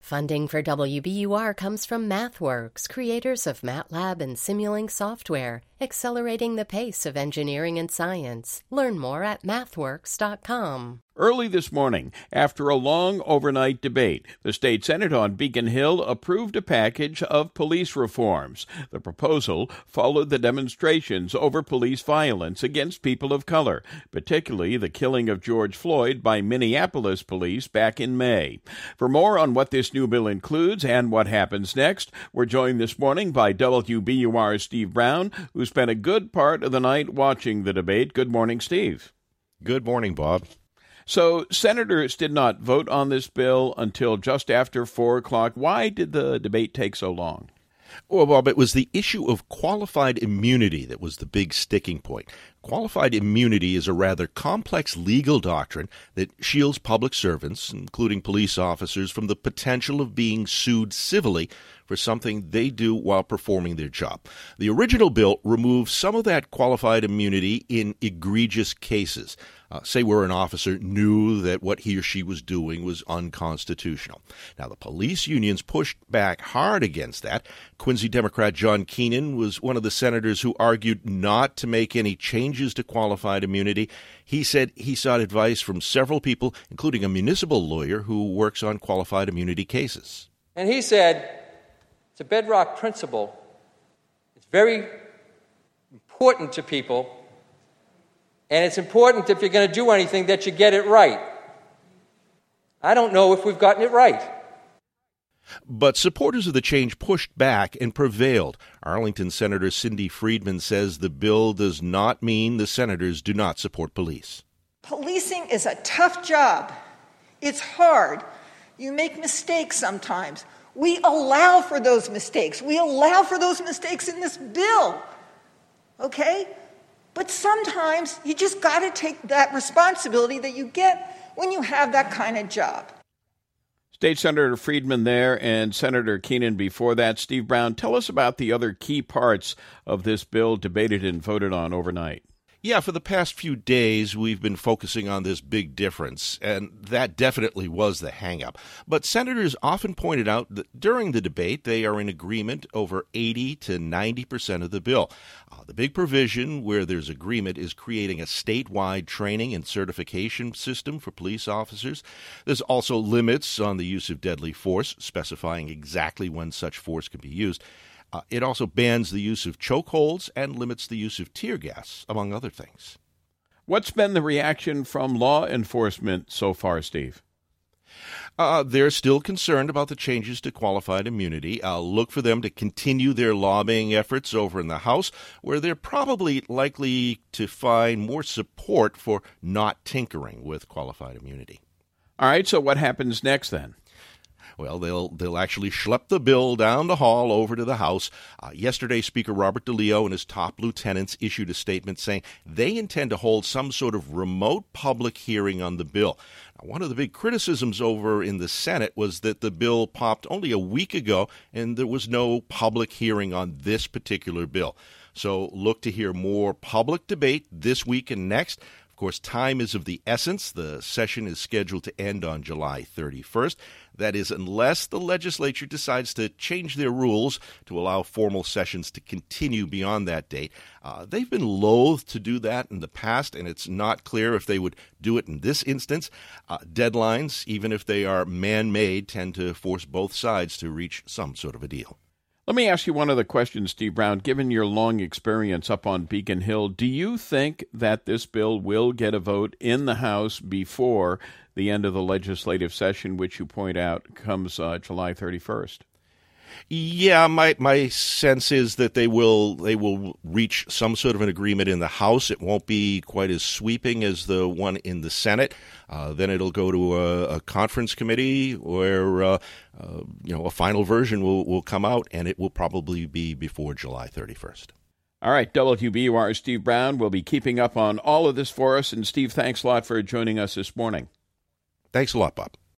Funding for WBUR comes from MathWorks, creators of MATLAB and Simulink software, accelerating the pace of engineering and science. Learn more at mathworks.com. Early this morning, after a long overnight debate, the state Senate on Beacon Hill approved a package of police reforms. The proposal followed the demonstrations over police violence against people of color, particularly the killing of George Floyd by Minneapolis police back in May. For more on what this new bill includes and what happens next, we're joined this morning by WBUR's Steve Brown, who spent a good part of the night watching the debate. Good morning, Steve. Good morning, Bob. So senators did not vote on this bill until just after 4 o'clock. Why did the debate take so long? Well, Bob, it was the issue of qualified immunity that was the big sticking point. Qualified immunity is a rather complex legal doctrine that shields public servants, including police officers, from the potential of being sued civilly for something they do while performing their job. The original bill removed some of that qualified immunity in egregious cases. Say where an officer knew that what he or she was doing was unconstitutional. Now, the police unions pushed back hard against that. Quincy Democrat John Keenan was one of the senators who argued not to make any changes to qualified immunity. He said he sought advice from several people, including a municipal lawyer who works on qualified immunity cases. And he said, it's a bedrock principle. It's very important to people. And it's important, if you're going to do anything, that you get it right. I don't know if we've gotten it right. But supporters of the change pushed back and prevailed. Arlington Senator Cindy Friedman says the bill does not mean the senators do not support police. Policing is a tough job. It's hard. You make mistakes sometimes. We allow for those mistakes. We allow for those mistakes in this bill. Okay? But sometimes you just got to take that responsibility that you get when you have that kind of job. State Senator Friedman there and Senator Keenan before that. Steve Brown, tell us about the other key parts of this bill debated and voted on overnight. Yeah, for the past few days, we've been focusing on this big difference, and that definitely was the hang-up. But senators often pointed out that during the debate, they are in agreement over 80 to 90% of the bill. The big provision where there's agreement is creating a statewide training and certification system for police officers. There's also limits on the use of deadly force, specifying exactly when such force can be used. It also bans the use of chokeholds and limits the use of tear gas, among other things. What's been the reaction from law enforcement so far, Steve? They're still concerned about the changes to qualified immunity. Look for them to continue their lobbying efforts over in the House, where they're probably likely to find more support for not tinkering with qualified immunity. All right, so what happens next then? Well, they'll actually schlep the bill down the hall over to the House. Yesterday, Speaker Robert DeLeo and his top lieutenants issued a statement saying they intend to hold some sort of remote public hearing on the bill. Now, one of the big criticisms over in the Senate was that the bill popped only a week ago and there was no public hearing on this particular bill. So look to hear more public debate this week and next. Of course, time is of the essence. The session is scheduled to end on July 31st. That is, unless the legislature decides to change their rules to allow formal sessions to continue beyond that date. They've been loath to do that in the past, and it's not clear if they would do it in this instance. Deadlines, even if they are man-made, tend to force both sides to reach some sort of a deal. Let me ask you one other question, Steve Brown. Given your long experience up on Beacon Hill, do you think that this bill will get a vote in the House before the end of the legislative session, which you point out comes July 31st? Yeah, my sense is that they will reach some sort of an agreement in the House. It won't be quite as sweeping as the one in the Senate. Then it'll go to a conference committee where a final version will come out, and it will probably be before July 31st. All right, WBUR's Steve Brown will be keeping up on all of this for us. And Steve, thanks a lot for joining us this morning. Thanks a lot, Bob.